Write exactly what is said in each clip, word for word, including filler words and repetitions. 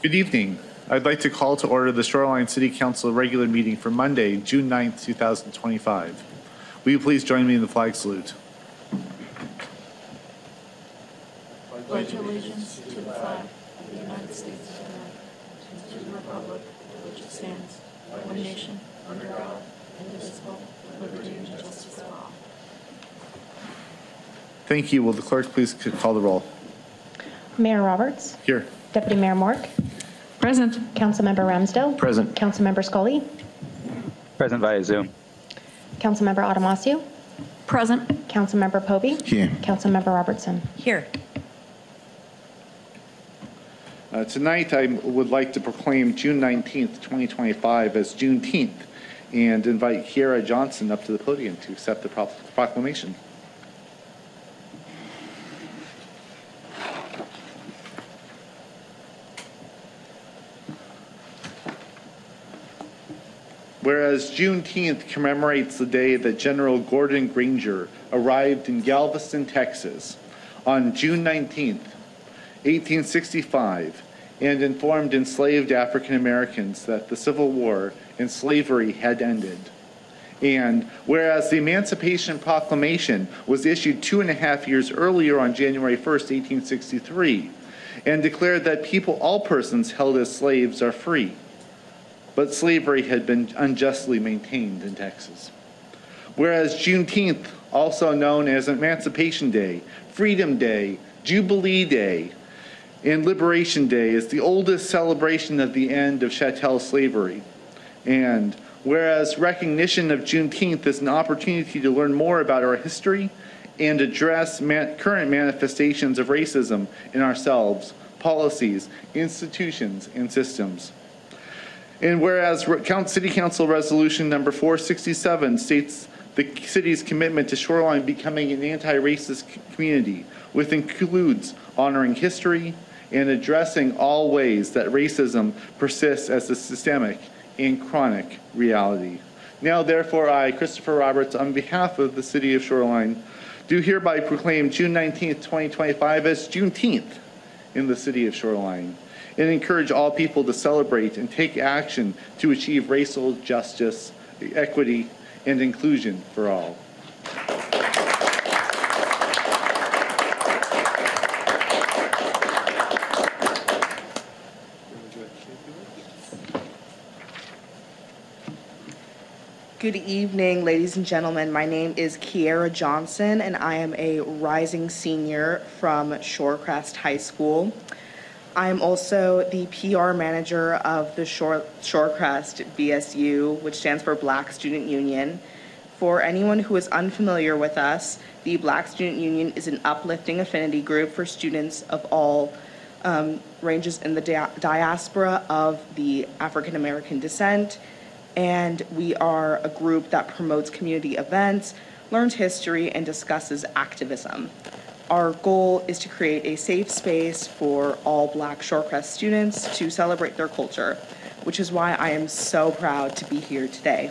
Good evening. I'd like to call to order the Shoreline City Council regular meeting for Monday, June ninth, two thousand twenty-five. Will you please join me in the flag salute? Pledge allegiance to the flag of the United States of America and to the republic for which it stands, one nation, under God, indivisible, with liberty and justice for all. Thank you. Will the clerk please call the roll? Mayor Roberts. Here. Deputy Mayor Mork. Present. Councilmember Ramsdell. Present. Councilmember Scully. Present via Zoom. Councilmember Adamasiu. Present. Councilmember Povey. Here. Councilmember Robertson. Here. Uh, tonight, I would like to proclaim June nineteenth, twenty twenty-five as Juneteenth and invite Kiera Johnson up to the podium to accept the pro proclamation. Whereas Juneteenth commemorates the day that General Gordon Granger arrived in Galveston, Texas on June nineteenth, eighteen sixty-five, and informed enslaved African Americans that the Civil War and slavery had ended. And whereas the Emancipation Proclamation was issued two and a half years earlier on January first, eighteen sixty-three, and declared that people, all persons held as slaves are free, but slavery had been unjustly maintained in Texas. Whereas Juneteenth, also known as Emancipation Day, Freedom Day, Jubilee Day, and Liberation Day, is the oldest celebration of the end of chattel slavery. And whereas recognition of Juneteenth is an opportunity to learn more about our history and address man current manifestations of racism in ourselves, policies, institutions, and systems. And whereas City Council Resolution number four sixty-seven states the city's commitment to Shoreline becoming an anti-racist community, which includes honoring history and addressing all ways that racism persists as a systemic and chronic reality. Now, therefore, I, Christopher Roberts, on behalf of the City of Shoreline, do hereby proclaim June nineteenth, twenty twenty-five as Juneteenth in the City of Shoreline, and encourage all people to celebrate and take action to achieve racial justice, equity, and inclusion for all. Good evening, ladies and gentlemen. My name is Kiera Johnson, and I am a rising senior from Shorecrest High School. I am also the P R manager of the Shore, Shorecrest B S U, which stands for Black Student Union. For anyone who is unfamiliar with us, the Black Student Union is an uplifting affinity group for students of all um, ranges in the dia diaspora of the African American descent. And we are a group that promotes community events, learns history, and discusses activism. Our goal is to create a safe space for all Black Shorecrest students to celebrate their culture, which is why I am so proud to be here today.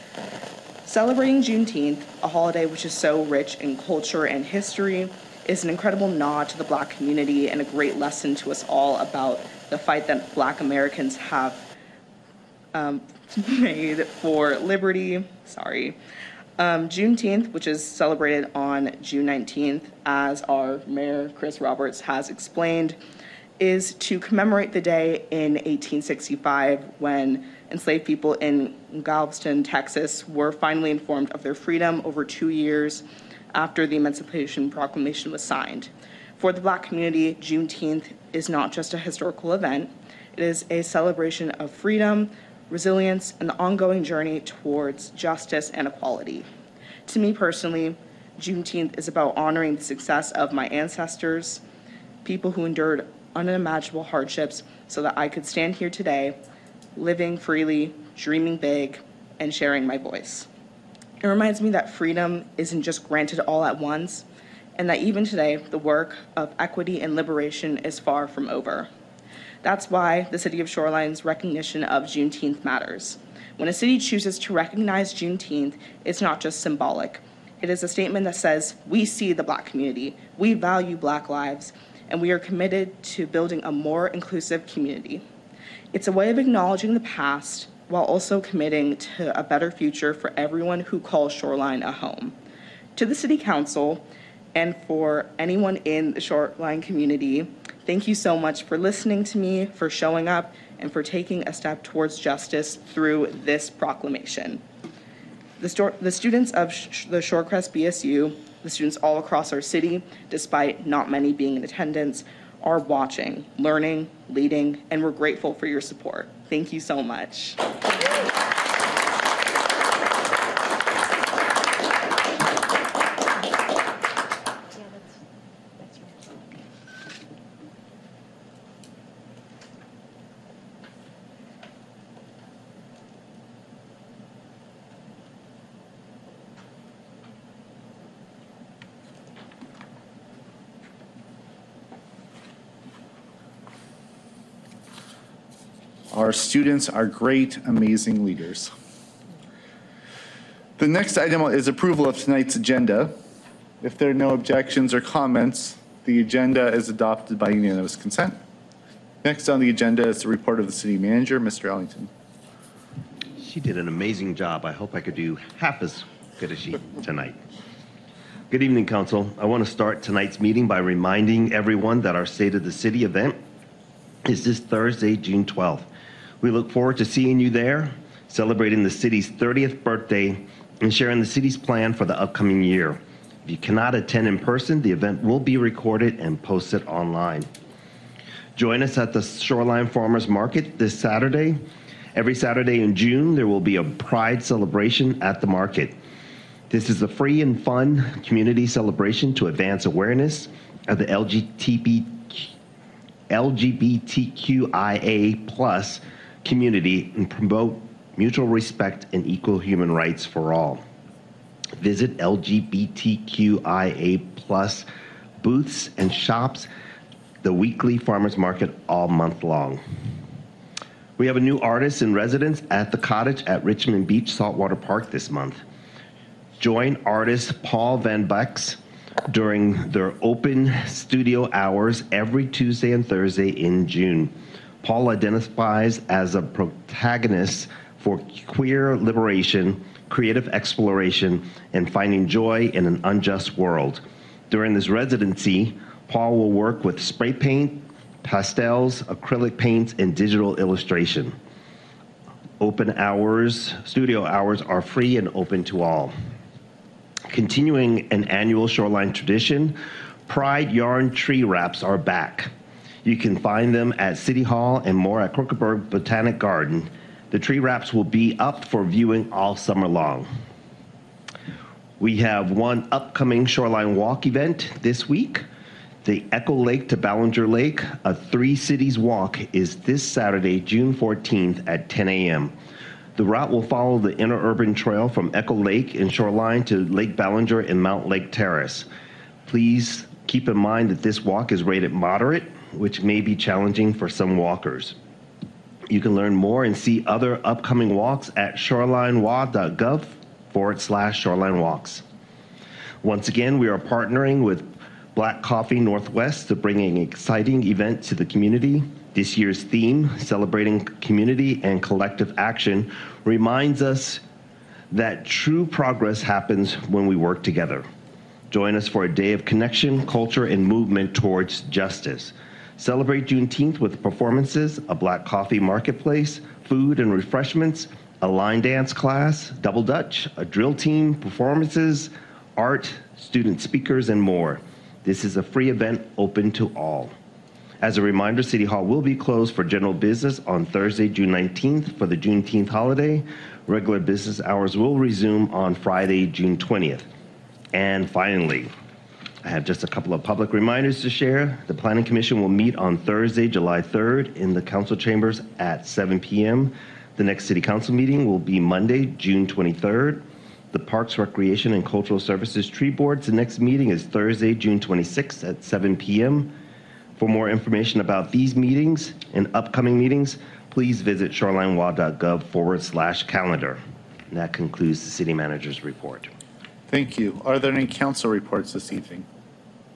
Celebrating Juneteenth, a holiday which is so rich in culture and history, is an incredible nod to the Black community and a great lesson to us all about the fight that Black Americans have um, made for liberty. Sorry. Um, Juneteenth, which is celebrated on June nineteenth, as our Mayor Chris Roberts has explained, is to commemorate the day in eighteen sixty-five when enslaved people in Galveston, Texas were finally informed of their freedom over two years after the Emancipation Proclamation was signed. For the Black community, Juneteenth is not just a historical event, it is a celebration of freedom, resilience, and the ongoing journey towards justice and equality. To me personally, Juneteenth is about honoring the success of my ancestors, people who endured unimaginable hardships so that I could stand here today, living freely, dreaming big, and sharing my voice. It reminds me that freedom isn't just granted all at once, and that even today, the work of equity and liberation is far from over. That's why the City of Shoreline's recognition of Juneteenth matters. When a city chooses to recognize Juneteenth, it's not just symbolic. It is a statement that says, we see the Black community, we value Black lives, and we are committed to building a more inclusive community. It's a way of acknowledging the past while also committing to a better future for everyone who calls Shoreline a home. To the City Council and for anyone in the Shoreline community, thank you so much for listening to me, for showing up, and for taking a step towards justice through this proclamation. The, sto- the students of Sh- the Shorecrest B S U, the students all across our city, despite not many being in attendance, are watching, learning, leading, and we're grateful for your support. Thank you so much. Our students are great, amazing leaders. The next item is approval of tonight's agenda. If there are no objections or comments, the agenda is adopted by unanimous consent. Next on the agenda is the report of the city manager, Mister Ellington. She did an amazing job. I hope I could do half as good as she tonight. Good evening, Council. I want to start tonight's meeting by reminding everyone that our State of the City event is this Thursday, June twelfth. We look forward to seeing you there, celebrating the city's thirtieth birthday and sharing the city's plan for the upcoming year. If you cannot attend in person, the event will be recorded and posted online. Join us at the Shoreline Farmers Market this Saturday. Every Saturday in June, there will be a Pride celebration at the market. This is a free and fun community celebration to advance awareness of the L G B T Q I A plus community and promote mutual respect and equal human rights for all. Visit L G B T Q I A plus booths and shops, the weekly farmers market all month long. We have a new artist in residence at the Cottage at Richmond Beach Saltwater Park this month. Join artist Paul Van Bucks during their open studio hours every Tuesday and Thursday in June. Paul identifies as a protagonist for queer liberation, creative exploration, and finding joy in an unjust world. During this residency, Paul will work with spray paint, pastels, acrylic paints, and digital illustration. Open hours, studio hours are free and open to all. Continuing an annual Shoreline tradition, Pride Yarn Tree Wraps are back. You can find them at City Hall and more at Krokeberg Botanic Garden. The tree wraps will be up for viewing all summer long. We have one upcoming Shoreline Walk event this week. The Echo Lake to Ballinger Lake, a Three Cities Walk, is this Saturday, June fourteenth at ten a m The route will follow the interurban trail from Echo Lake and Shoreline to Lake Ballinger and Mount Lake Terrace. Please keep in mind that this walk is rated moderate, which may be challenging for some walkers. You can learn more and see other upcoming walks at shorelinewa.gov forward slash shoreline walks. Once again, we are partnering with Black Coffee Northwest to bring an exciting event to the community. This year's theme, Celebrating Community and Collective Action, reminds us that true progress happens when we work together. Join us for a day of connection, culture, and movement towards justice. Celebrate Juneteenth with performances, a Black Coffee Marketplace, food and refreshments, a line dance class, double dutch, a drill team, performances, art, student speakers, and more. This is a free event open to all. As a reminder, City Hall will be closed for general business on Thursday, June nineteenth for the Juneteenth holiday. Regular business hours will resume on Friday, June twentieth. And finally, I have just a couple of public reminders to share. The Planning Commission will meet on Thursday, July third in the council chambers at seven p m The next City Council meeting will be Monday, June twenty-third. The Parks, Recreation, and Cultural Services Tree Board's next meeting is Thursday, June twenty-sixth at seven p m For more information about these meetings and upcoming meetings, please visit shorelinewa.gov forward slash calendar. And that concludes the City Manager's report. Thank you. Are there any council reports this evening?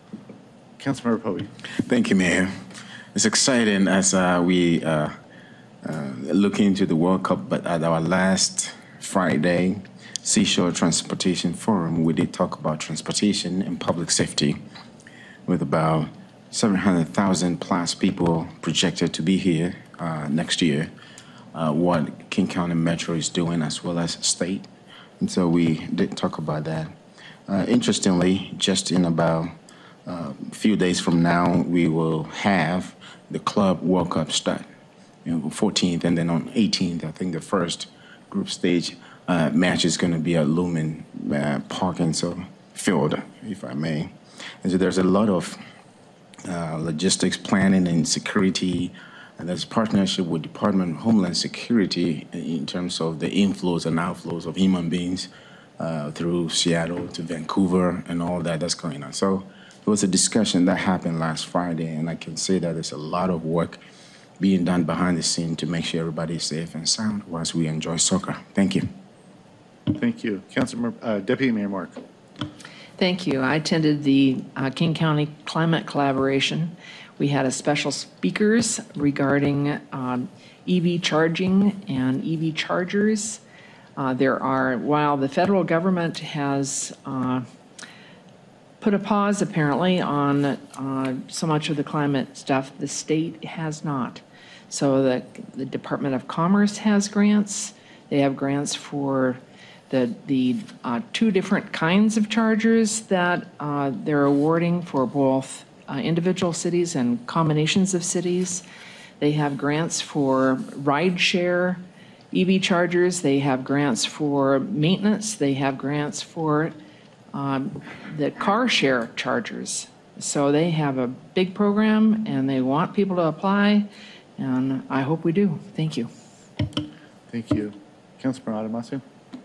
Councilmember Povey. Thank you, Mayor. It's exciting as uh, we uh, uh, looking into the World Cup, but at our last Friday Seashore Transportation Forum, we did talk about transportation and public safety, with about seven hundred thousand plus people projected to be here uh, next year, uh, what King County Metro is doing as well as state. And so we did talk about that. Uh, interestingly, just in about uh, a few days from now, we will have the Club World Cup start, you know, fourteenth, and then on eighteenth, I think the first group stage uh, match is going to be at Lumen uh, Park and so Field, if I may. And so there's a lot of uh, logistics planning and security, and there's partnership with Department of Homeland Security in terms of the inflows and outflows of human beings uh, through Seattle to Vancouver and all that that's going on. So it was a discussion that happened last Friday, and I can say that there's a lot of work being done behind the scene to make sure everybody is safe and sound whilst we enjoy soccer. Thank you. Thank you. Councilor, uh, Deputy Mayor Mark. Thank you. I attended the uh, King County Climate Collaboration. We had a special speakers regarding um, E V charging and E V chargers. Uh, there are, while the federal government has uh, put a pause apparently on uh, so much of the climate stuff, the state has not. So the, the Department of Commerce has grants. They have grants for the, the uh, two different kinds of chargers that uh, they're awarding for both uh, individual cities and combinations of cities. They have grants for rideshare E V chargers. They have grants for maintenance. They have grants for um, the car share chargers. So they have a big program, and they want people to apply, and I hope we do. Thank you. Thank you. Councilor Adamasu.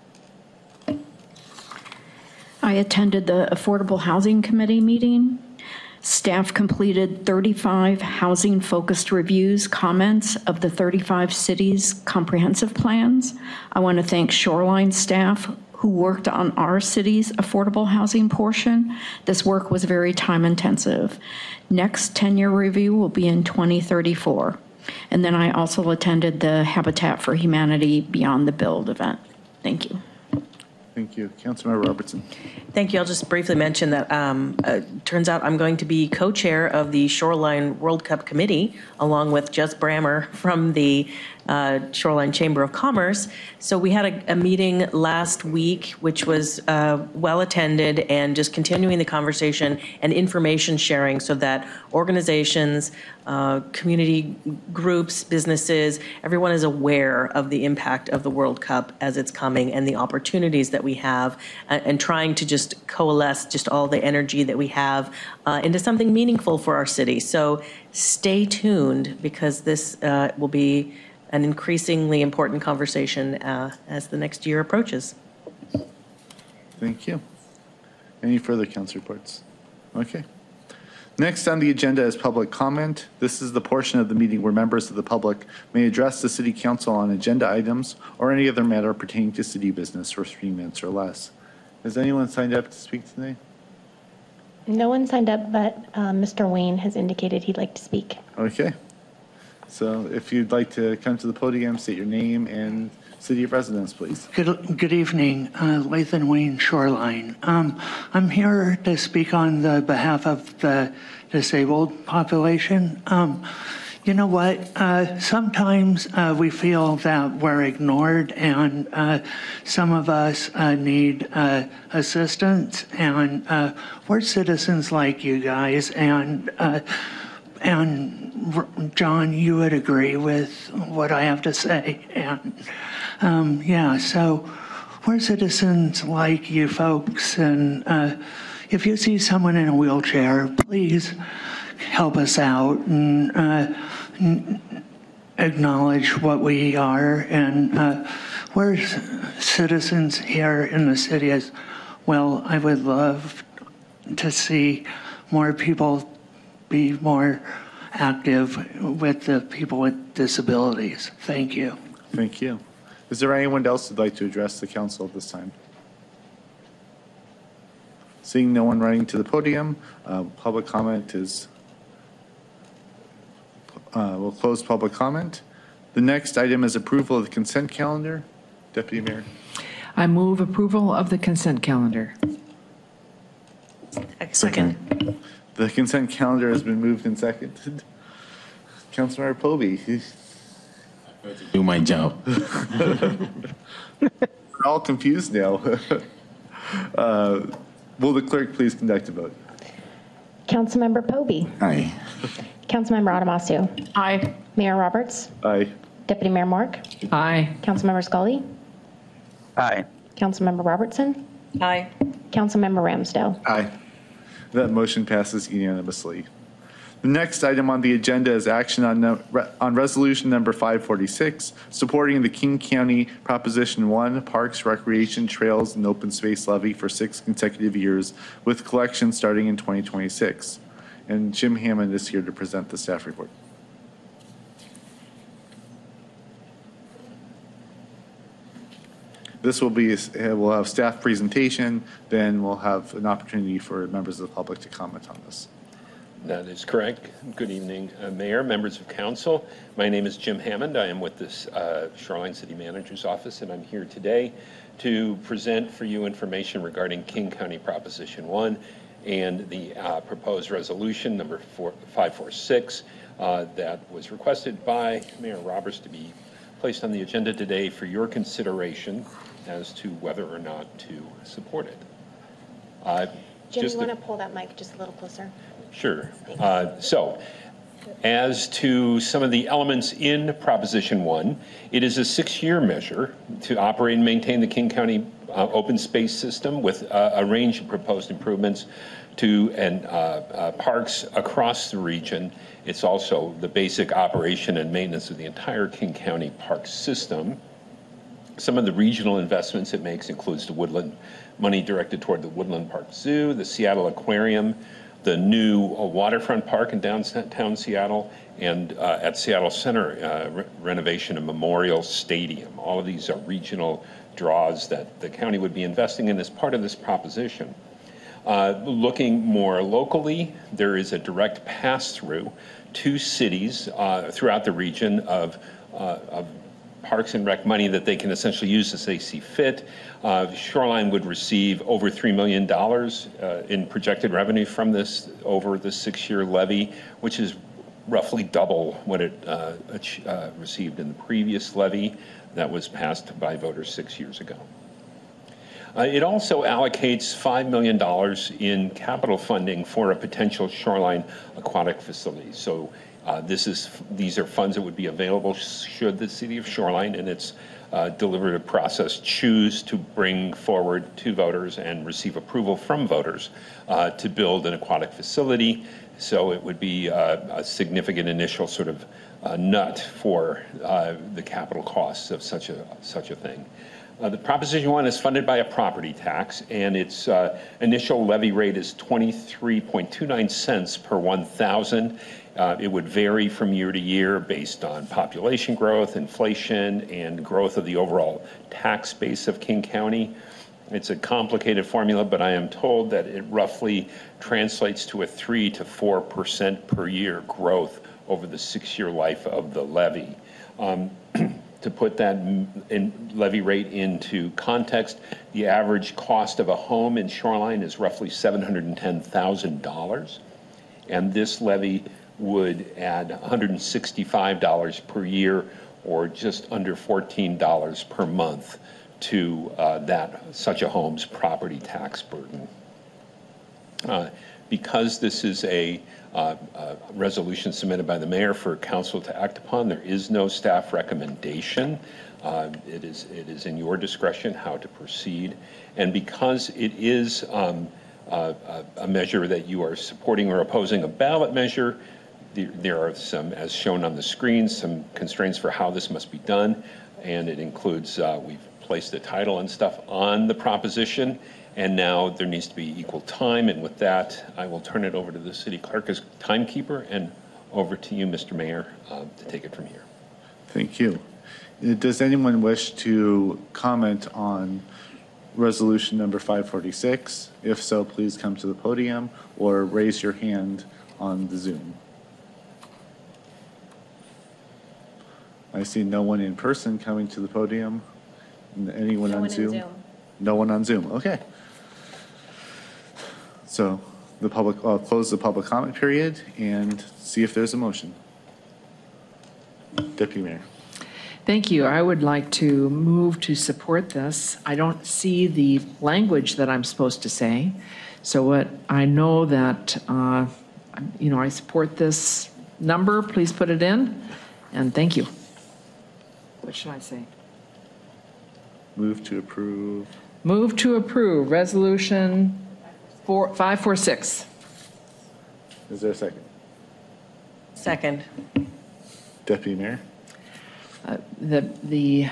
I attended the Affordable Housing Committee meeting. Staff completed thirty-five housing-focused reviews, comments of the thirty-five cities' comprehensive plans. I want to thank Shoreline staff who worked on our city's affordable housing portion. This work was very time-intensive. Next ten-year review will be in twenty thirty-four. And then I also attended the Habitat for Humanity Beyond the Build event. Thank you. Thank you. Councilmember Robertson. Thank you. I'll just briefly mention that um, uh, turns out I'm going to be co-chair of the Shoreline World Cup Committee, along with Jess Brammer from the uh, Shoreline Chamber of Commerce. So we had a, a meeting last week, which was uh, well attended, and just continuing the conversation and information sharing so that organizations, uh, community groups, businesses, everyone is aware of the impact of the World Cup as it's coming and the opportunities that we have, and, and trying to just coalesce just all the energy that we have uh, into something meaningful for our city. So stay tuned, because this uh, will be an increasingly important conversation uh, as the next year approaches. Thank you. Any further council reports? Okay. Next on the agenda is public comment. This is the portion of the meeting where members of the public may address the city council on agenda items or any other matter pertaining to city business for three minutes or less. Has anyone signed up to speak today? No one signed up, but uh, Mister Wayne has indicated he'd like to speak. Okay. So if you'd like to come to the podium, state your name and city of residence, please. Good, good evening, uh, Lathan Wayne, Shoreline. Um, I'm here to speak on the behalf of the disabled population. Um, you know what? Uh, sometimes uh, we feel that we're ignored, and uh, some of us uh, need uh, assistance, and uh, we're citizens like you guys, and uh, and John, you would agree with what I have to say, and um, yeah, so we're citizens like you folks, and uh, if you see someone in a wheelchair, please help us out and uh, acknowledge what we are, and uh, we're citizens here in the city as well. I would love to see more people be more active with the people with disabilities. Thank you. Thank you. Is there anyone else who'd like to address the council at this time? Seeing no one running to the podium, uh, public comment is, uh, we'll close public comment. The next item is approval of the consent calendar. Deputy Mayor. I move approval of the consent calendar. Second. The consent calendar has been moved and seconded. Councilmember Povey. Do my job. We're all confused now. uh, will the clerk please conduct a vote? Councilmember Povey. Aye. Councilmember Adamasu. Aye. Mayor Roberts. Aye. Deputy Mayor Mark. Aye. Councilmember Scully. Aye. Councilmember Robertson. Aye. Councilmember Ramsdale. Aye. That motion passes unanimously. The next item on the agenda is action on, no, re, on resolution number five forty-six, supporting the King County Proposition one Parks, Recreation, Trails, and Open Space Levy for six consecutive years, with collection starting in twenty twenty-six. And Jim Hammond is here to present the staff report. This will be, we'll have staff presentation, then we'll have an opportunity for members of the public to comment on this. That is correct. Good evening, uh, Mayor, members of council. My name is Jim Hammond. I am with this uh, Shoreline City Manager's Office, and I'm here today to present for you information regarding King County Proposition one and the uh, proposed resolution number four, five forty-six uh, that was requested by Mayor Roberts to be placed on the agenda today for your consideration as to whether or not to support it. Uh, Jim, just you want a- to pull that mic just a little closer? Sure. Uh, so, as to some of the elements in Proposition one, it is a six-year measure to operate and maintain the King County uh, open space system with uh, a range of proposed improvements to and uh, uh, parks across the region. It's also the basic operation and maintenance of the entire King County park system. Some of the regional investments it makes includes the Woodland money directed toward the Woodland Park Zoo, the Seattle Aquarium, the new uh, waterfront park in downtown Seattle, and uh, at Seattle Center, uh, re renovation of Memorial Stadium. All of these are regional draws that the county would be investing in as part of this proposition. Uh, looking more locally, there is a direct pass-through to cities uh, throughout the region of, uh, of Parks and Rec money that they can essentially use as they see fit. Uh, Shoreline would receive over three million dollars uh, in projected revenue from this over the six-year levy, which is roughly double what it uh, uh, received in the previous levy that was passed by voters six years ago. Uh, it also allocates five million dollars in capital funding for a potential shoreline aquatic facility. So uh, this is, these are funds that would be available should the city of Shoreline and its uh, deliberative process choose to bring forward to voters and receive approval from voters uh, to build an aquatic facility. So it would be uh, a significant initial sort of uh, nut for uh, the capital costs of such a, such a thing. Uh, the Proposition one is funded by a property tax, and its uh, initial levy rate is twenty-three point two nine cents per one thousand. Uh, it would vary from year to year based on population growth, inflation, and growth of the overall tax base of King County. It's a complicated formula, but I am told that it roughly translates to a three to four percent per year growth over the six-year life of the levy. Um, To put that in levy rate into context, the average cost of a home in Shoreline is roughly seven hundred ten thousand dollars, and this levy would add one hundred sixty-five dollars per year, or just under fourteen dollars per month, to uh, that such a home's property tax burden. Uh, because this is a Uh, uh, resolution submitted by the mayor for council to act upon, there is no staff recommendation. Uh, it is it is in your discretion how to proceed, and because it is um, uh, a measure that you are supporting or opposing a ballot measure, there, there are some, as shown on the screen, some constraints for how this must be done, and it includes uh, we've placed the title and stuff on the proposition. And now there needs to be equal time. And with that, I will turn it over to the city clerk as timekeeper, and over to you, Mister Mayor, uh, to take it from here. Thank you. Does anyone wish to comment on resolution number five forty-six? If so, please come to the podium or raise your hand on the Zoom. I see no one in person coming to the podium. N- Anyone No on one in Zoom? Zoom. No one on Zoom, okay. So the public, I'll close the public comment period and see if there's a motion. Deputy Mayor. Thank you. I would like to move to support this. I don't see the language that I'm supposed to say. So what, I know that, uh, you know, I support this number. Please put it in. And thank you. What should I say? Move to approve. Move to approve Resolution four- five forty-six. Is there a second? Second. Deputy Mayor. The, the,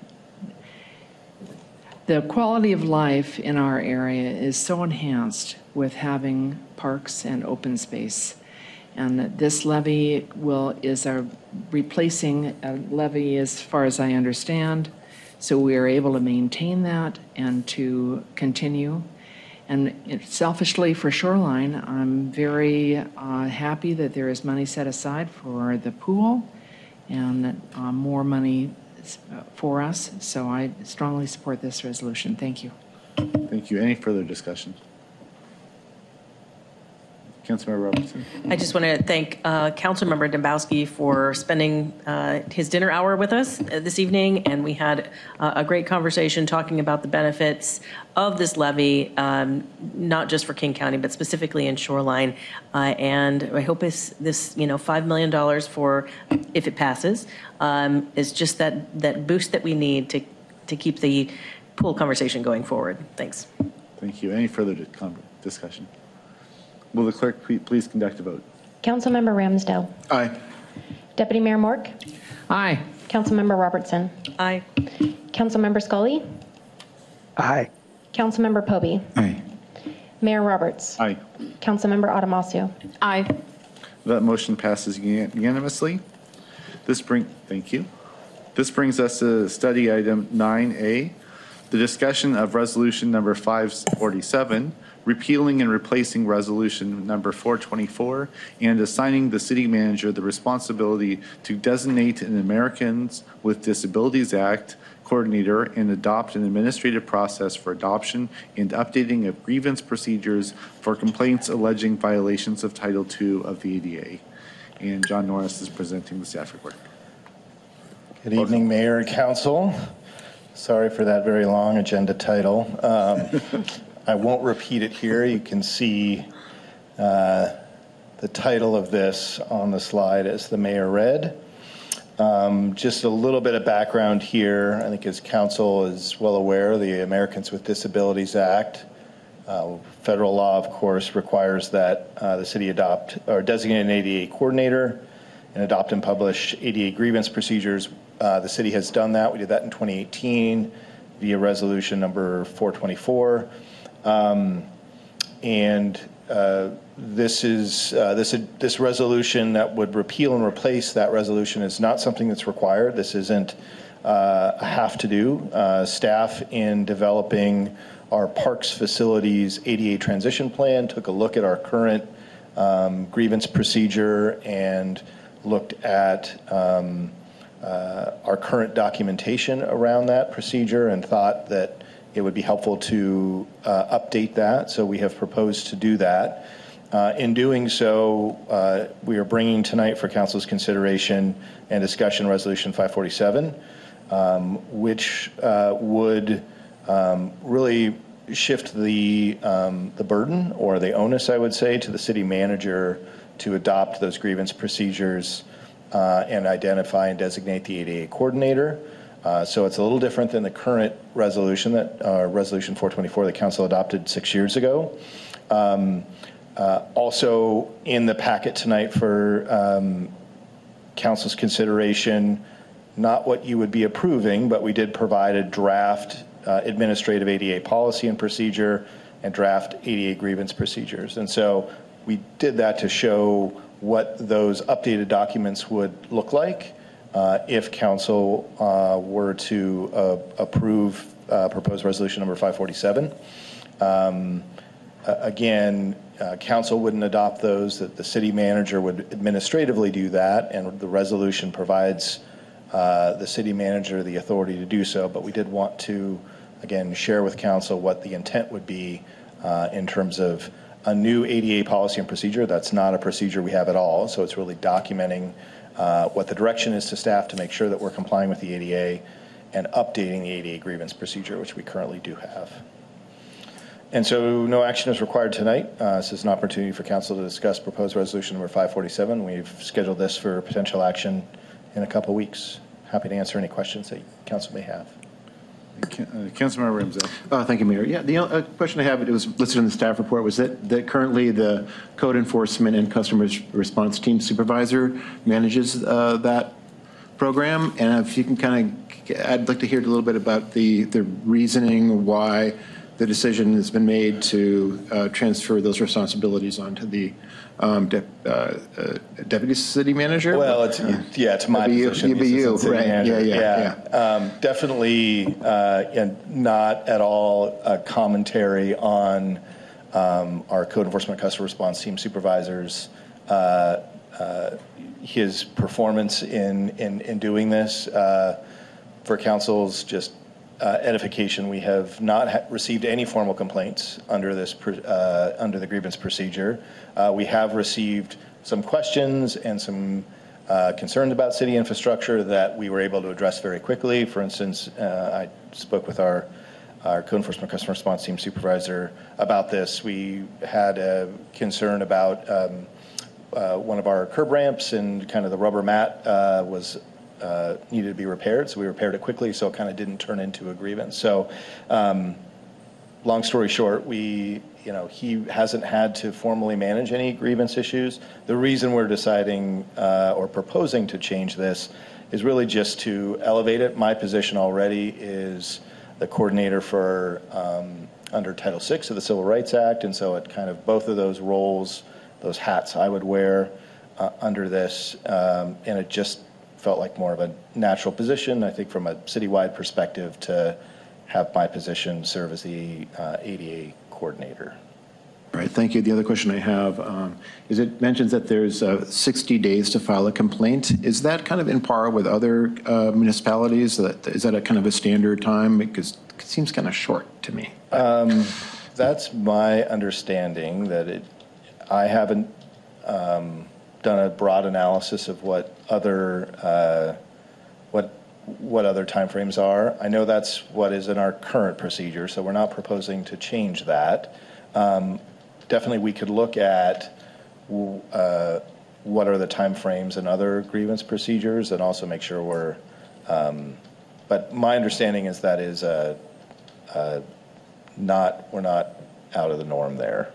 the quality of life in our area is so enhanced with having parks and open space. And this levy will, is a replacing a levy as far as I understand. So we are able to maintain that and to continue. And it- selfishly for Shoreline, I'm very uh, happy that there is money set aside for the pool and uh, more money uh, for us. So I strongly support this resolution. Thank you. Thank you. Any further discussion? Councilmember Robertson. I just want to thank uh, Councilmember Dembowski for spending uh, his dinner hour with us uh, this evening, and we had uh, a great conversation talking about the benefits of this levy, um, not just for King County, but specifically in Shoreline. Uh, and I hope this, this, you know, five million dollars for, if it passes, um, is just that, that boost that we need to, to keep the pool conversation going forward. Thanks. Thank you. Any further di- con- discussion? Will the clerk ple- please conduct a vote? Councilmember Ramsdale. Aye. Deputy Mayor Mork. Aye. Councilmember Robertson. Aye. Councilmember Scully. Aye. Councilmember Poby. Aye. Mayor Roberts. Aye. Councilmember Adamasu. Aye. That motion passes unan- unanimously. This bring, thank you. This brings us to study item nine A, the discussion of resolution number five forty-seven, repealing and replacing resolution number four twenty-four, and assigning the city manager the responsibility to designate an Americans with Disabilities Act coordinator and adopt an administrative process for adoption and updating of grievance procedures for complaints alleging violations of Title two of the A D A. And John Norris is presenting the staff report. Good evening, Mayor and Council. Sorry for that very long agenda title. Um, I won't repeat it here. You can see uh, the title of this on the slide as the mayor read. Um, just a little bit of background here. I think as council is well aware, the Americans with Disabilities Act, uh, federal law, of course, requires that uh, the city adopt or designate an A D A coordinator and adopt and publish A D A grievance procedures. Uh, the city has done that. We did that in twenty eighteen via resolution number four twenty-four. Um, and uh, this is uh, this this resolution that would repeal and replace that resolution is not something that's required. This isn't uh, a have to do. Uh, staff in developing our parks facilities A D A transition plan took a look at our current um, grievance procedure and looked at um, uh, our current documentation around that procedure and thought that it would be helpful to uh, update that. So we have proposed to do that. Uh, in doing so, uh, we are bringing tonight for council's consideration and discussion resolution five forty-seven, um, which uh, would um, really shift the um, the burden or the onus, I would say, to the city manager to adopt those grievance procedures uh, and identify and designate the A D A coordinator. Uh, so it's a little different than the current resolution that uh, resolution four twenty-four that council adopted six years ago. Um, uh, also in the packet tonight for um, council's consideration, not what you would be approving, but we did provide a draft uh, administrative A D A policy and procedure and draft A D A grievance procedures. And so we did that to show what those updated documents would look like uh, if council uh, were to uh, approve uh, proposed resolution number five forty-seven. Um, again, uh, council wouldn't adopt those, that the city manager would administratively do that, and the resolution provides uh, the city manager the authority to do so, but we did want to, again, share with council what the intent would be uh, in terms of a new A D A policy and procedure. That's not a procedure we have at all, so it's really documenting uh, what the direction is to staff to make sure that we're complying with the A D A and updating the A D A grievance procedure, which we currently do have. And so no action is required tonight. Uh, this is an opportunity for council to discuss proposed resolution number five forty-seven. We've scheduled this for potential action in a couple weeks. Happy to answer any questions that council may have. Uh, Councilmember Ramsey. Uh, thank you, Mayor. Yeah, the uh, question I have, it was listed in the staff report, was that, that currently the code enforcement and customer response team supervisor manages uh, that program. And if you can kind of, I'd like to hear a little bit about the, the reasoning why the decision has been made to uh, transfer those responsibilities onto the um, de uh, uh, deputy city manager. Well, it's uh, yeah, it's my be position. You, be you, right? Manager. Yeah, yeah, yeah. yeah. Um, definitely, uh, and not at all a commentary on um, our code enforcement customer response team supervisors. Uh, uh, his performance in in in doing this uh, for council's just. Uh, edification, we have not ha received any formal complaints under this uh, under the grievance procedure. Uh, we have received some questions and some uh, concerns about city infrastructure that we were able to address very quickly. For instance, uh, I spoke with our our code enforcement customer response team supervisor about this. We had a concern about um, uh, one of our curb ramps, and kind of the rubber mat uh, was Uh, needed to be repaired, so we repaired it quickly, so it kind of didn't turn into a grievance. So, um, long story short, we, you know, he hasn't had to formally manage any grievance issues. The reason we're deciding uh, or proposing to change this is really just to elevate it. My position already is the coordinator for um, under Title six of the Civil Rights Act, and so it kind of both of those roles, those hats I would wear uh, under this, um, and it just felt like more of a natural position, I think, from a citywide perspective, to have my position serve as the uh, A D A coordinator. All right, thank you. The other question I have um, is it mentions that there's uh, sixty days to file a complaint. Is that kind of in par with other uh, municipalities? That, is that a kind of a standard time? Because it seems kind of short to me. Um, that's my understanding, that it, I haven't um, done a broad analysis of what other uh, what what other timeframes are. I know that's what is in our current procedure, so we're not proposing to change that. Um, definitely, we could look at uh, what are the timeframes in other grievance procedures, and also make sure we're. Um, but my understanding is that is uh, uh, not we're not out of the norm there.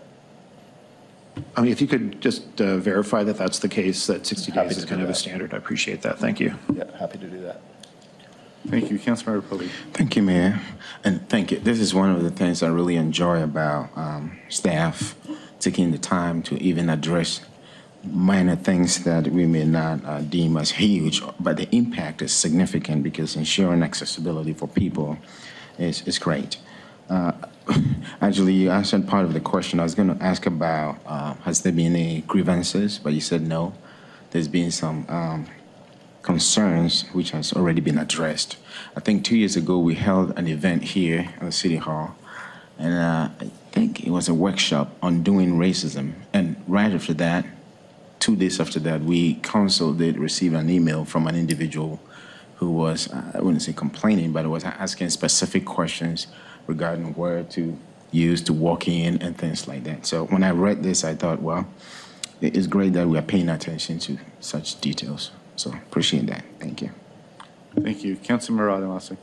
I mean, if you could just uh, verify that that's the case, that sixty Happy days is to kind do of a that. standard, I appreciate that. Thank you. Yeah, happy to do that. Thank you. Councilmember Pope. Thank you, Mayor. And thank you. This is one of the things I really enjoy about um, staff taking the time to even address minor things that we may not uh, deem as huge, but the impact is significant, because ensuring accessibility for people is, is great. Uh, Actually, you answered part of the question. I was going to ask about, uh, has there been any grievances, but you said no. There's been some um, concerns which has already been addressed. I think two years ago we held an event here at the City Hall, and uh, I think it was a workshop on doing racism. And right after that, two days after that, we council did receive an email from an individual who was, I wouldn't say complaining, but was asking specific questions regarding where to use to walk in and things like that. So when I read this, I thought, well, it's great that we are paying attention to such details. So appreciate that. Thank you. Thank you. Councilmember Ademasi.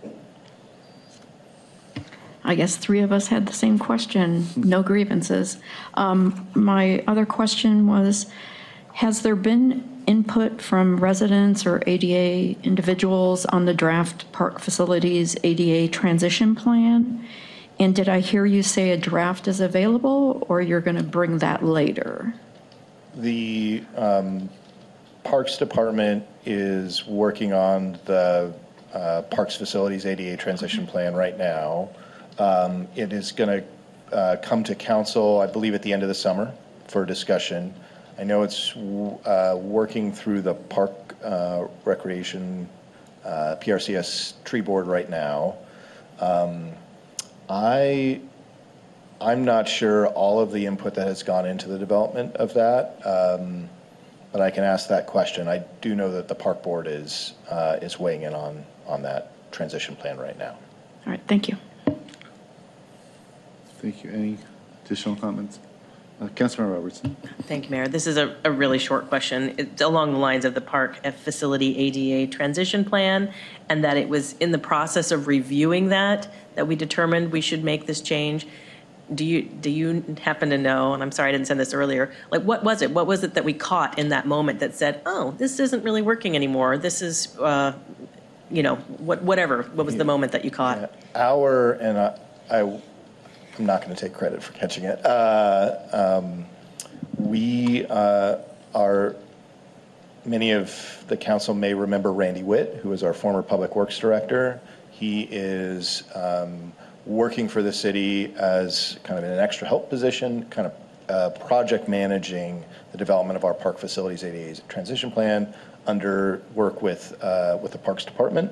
I guess three of us had the same question, no grievances. Um, my other question was, has there been input from residents or A D A individuals on the draft park facilities A D A transition plan? And did I hear you say a draft is available, or you're going to bring that later? The um, Parks Department is working on the uh, Parks Facilities A D A transition plan right now. Um, it is going to uh, come to council, I believe, at the end of the summer for discussion. I know it's uh, working through the Park uh, Recreation uh, P R C S tree board right now. Um, I, I'm not sure all of the input that has gone into the development of that, um, but I can ask that question. I do know that the park board is uh, is weighing in on on that transition plan right now. All right, thank you. Thank you. Any additional comments? Uh, Councilmember Robertson. Thank you, Mayor. This is a, a really short question. It's along the lines of the park facility A D A transition plan, and that it was in the process of reviewing that, that we determined we should make this change. Do you, do you happen to know, and I'm sorry I didn't send this earlier, like what was it? What was it that we caught in that moment that said, oh, this isn't really working anymore? This is, uh, you know, what, whatever. What was the moment that you caught? Yeah. Our, and I, I I'm not going to take credit for catching it. Uh, um, we uh, are, many of the council may remember Randy Witt, who is our former Public Works Director. He is um, working for the city as kind of in an extra help position, kind of uh, project managing the development of our park facilities A D A's transition plan under work with, uh, with the Parks Department.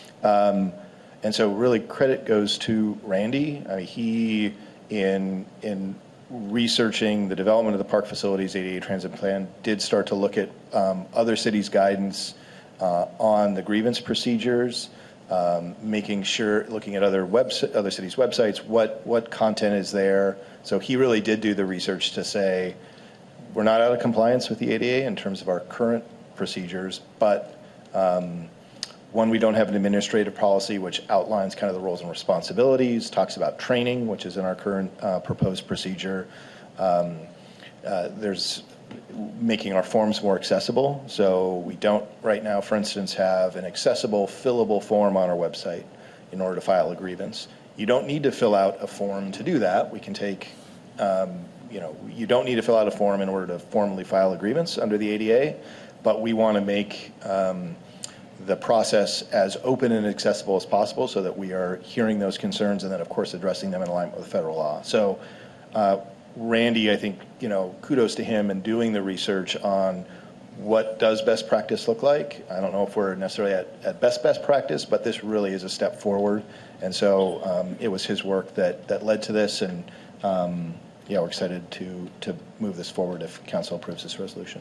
Um, And so really credit goes to Randy. I mean, he, in, in researching the development of the park facilities A D A transit plan, did start to look at um, other cities' guidance uh, on the grievance procedures, um, making sure, looking at other webs, other cities' websites, what, what content is there. So he really did do the research to say, we're not out of compliance with the A D A in terms of our current procedures, but um, one, we don't have an administrative policy which outlines kind of the roles and responsibilities, talks about training, which is in our current uh, proposed procedure. Um, uh, there's making our forms more accessible. So we don't right now, for instance, have an accessible, fillable form on our website in order to file a grievance. You don't need to fill out a form to do that. We can take, um, you know, you don't need to fill out a form in order to formally file a grievance under the A D A, but we want to make um, the process as open and accessible as possible so that we are hearing those concerns and then, of course, addressing them in alignment with federal law. So uh, Randy, I think, you know, kudos to him in doing the research on what does best practice look like. I don't know if we're necessarily at, at best best practice, but this really is a step forward. And so um, it was his work that, that led to this. And um, yeah, we're excited to, to move this forward if council approves this resolution.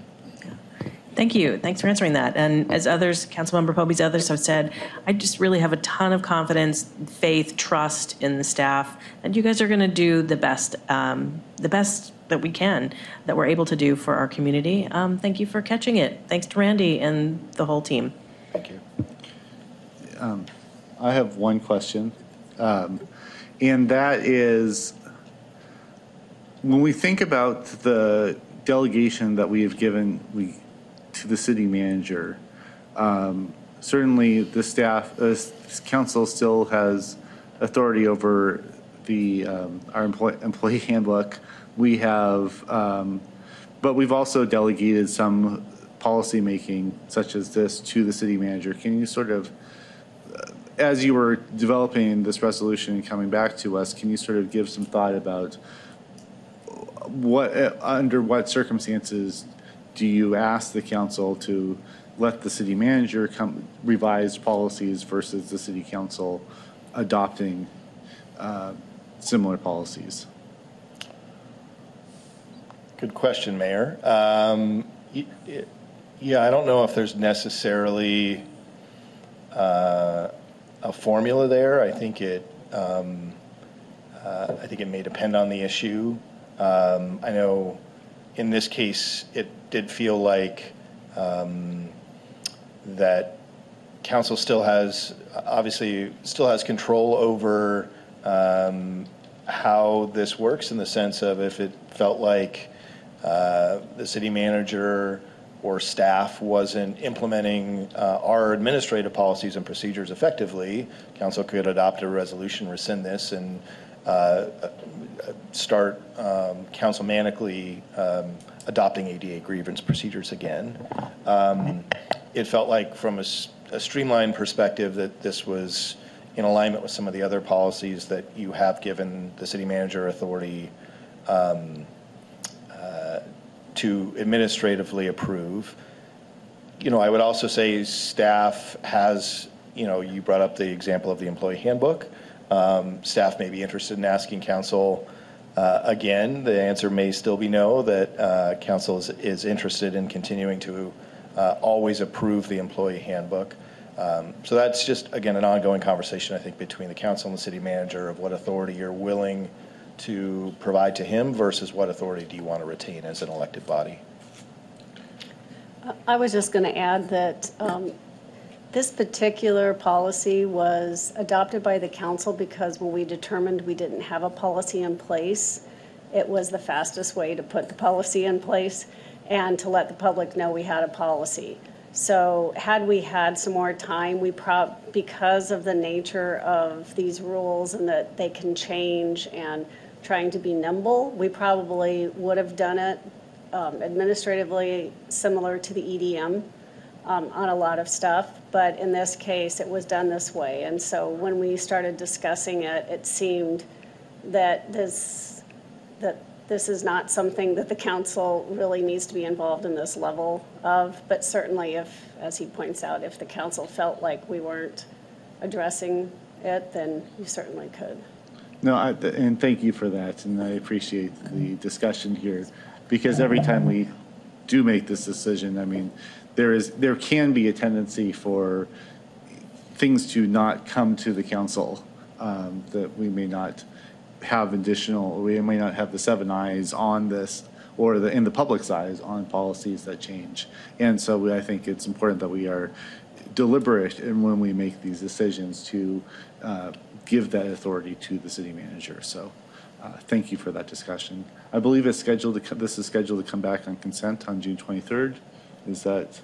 Thank you. Thanks for answering that. And as others, Councilmember Poby's others have said, I just really have a ton of confidence, faith, trust in the staff that you guys are going to do the best, um, the best that we can, that we're able to do for our community. Um, thank you for catching it. Thanks to Randy and the whole team. Thank you. Um, I have one question, um, and that is, when we think about the delegation that we have given we to the city manager, um, certainly the staff, uh, council still has authority over the um, our employee, employee handbook. We have, um, but we've also delegated some policy making, such as this, to the city manager. Can you sort of, uh, as you were developing this resolution and coming back to us, can you sort of give some thought about what, uh, under what circumstances do you ask the council to let the city manager come revise policies versus the city council adopting uh, similar policies? Good question, Mayor. Um, y- y- yeah, I don't know if there's necessarily uh, a formula there. I think it, um, uh, I think it may depend on the issue. Um, I know in this case, it did feel like um, that council still has, obviously, still has control over um, how this works, in the sense of if it felt like uh, the city manager or staff wasn't implementing uh, our administrative policies and procedures effectively, council could adopt a resolution, rescind this, and uh, start um, councilmanically um, adopting A D A grievance procedures again. Um, it felt like from a, a streamlined perspective that this was in alignment with some of the other policies that you have given the city manager authority um, uh, to administratively approve. You know, I would also say staff has, you know, you brought up the example of the employee handbook. Um, staff may be interested in asking council uh, again. The answer may still be no, that uh, council is, is interested in continuing to uh, always approve the employee handbook. Um, so that's just, again, an ongoing conversation, I think, between the council and the city manager of what authority you're willing to provide to him versus what authority do you want to retain as an elected body. I was just going to add that um, this particular policy was adopted by the council because when we determined we didn't have a policy in place, it was the fastest way to put the policy in place and to let the public know we had a policy. So had we had some more time, we prob because of the nature of these rules and that they can change and trying to be nimble, we probably would have done it um, administratively similar to the E D M um, on a lot of stuff. But in this case, it was done this way. And so when we started discussing it, it seemed that this, that this is not something that the council really needs to be involved in this level of, but certainly if, as he points out, if the council felt like we weren't addressing it, then you certainly could. No, I, and thank you for that, and I appreciate the discussion here, because every time we do make this decision, I mean, there is, there can be a tendency for things to not come to the council, um, that we may not have additional, we may not have the seven eyes on this, or the, in the public's eyes on policies that change. And so we, I think it's important that we are deliberate in when we make these decisions to uh, give that authority to the city manager. So uh, thank you for that discussion. I believe it's scheduled to, this is scheduled to come back on consent on June twenty-third. Is that,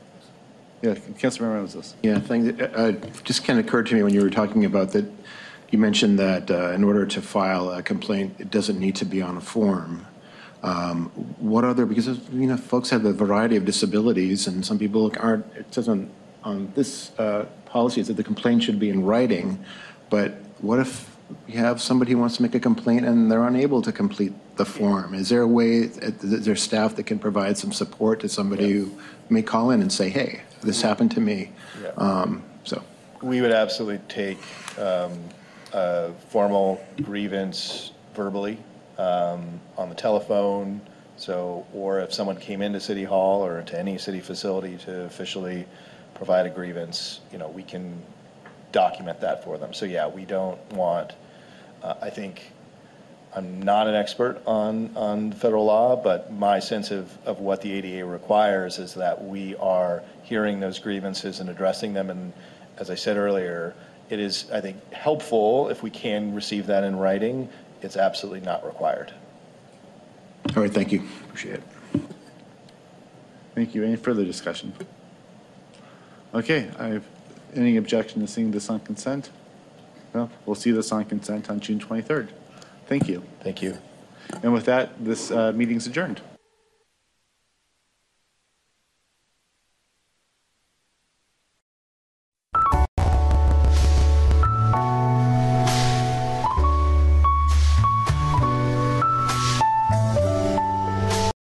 yeah, Councilmember Moses. Yeah, thank you. Uh, just kind of occurred to me when you were talking about that, you mentioned that uh, in order to file a complaint, it doesn't need to be on a form. Um, what other, because, you know, folks have a variety of disabilities and some people aren't, it says on, on this uh, policy that the complaint should be in writing, but what if you have somebody who wants to make a complaint and they're unable to complete the form? Is there a way, is there staff that can provide some support to somebody yeah. who may call in and say, hey, this happened to me? Yeah. Um, so we would absolutely take um, a formal grievance verbally um, on the telephone. So, or if someone came into City Hall or into any city facility to officially provide a grievance, you know, we can document that for them. So yeah, we don't want, uh, I think, I'm not an expert on, on federal law, but my sense of, of what the A D A requires is that we are hearing those grievances and addressing them. And as I said earlier, it is, I think, helpful if we can receive that in writing. It's absolutely not required. All right, thank you. Appreciate it. Thank you. Any further discussion? Okay, I have any objection to seeing this on consent? No, we'll see this on consent on June twenty-third. Thank you. Thank you. And with that, this uh, meeting's adjourned.